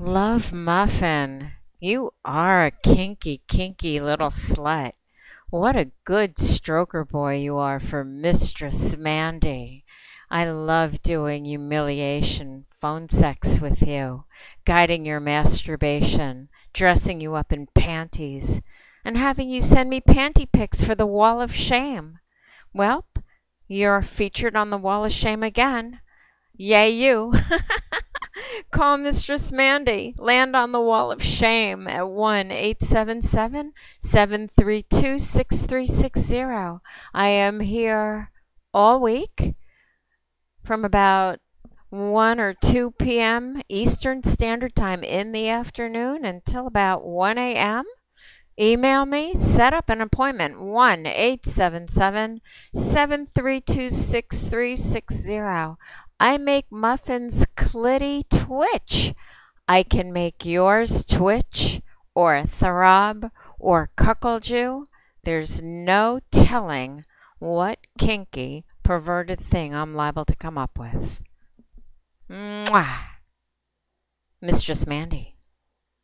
Love Muffin, you are a kinky, kinky little slut. What a good stroker boy you are for Mistress Mandy. I love doing humiliation phone sex with you, guiding your masturbation, dressing you up in panties, and having you send me panty pics for the Wall of Shame. Well, you're featured on the Wall of Shame again. Yay, you. Call Mistress Mandy. Land on the Wall of Shame at 1-877-732-6360. I am here all week from about 1 or 2 p.m. Eastern Standard Time in the afternoon until about 1 a.m. Email me, set up an appointment, 1-877-732-6360. I make muffins clitty twitch. I can make yours twitch or throb or cuckold you. There's no telling what kinky, perverted thing I'm liable to come up with. Mwah! Mistress Mandy.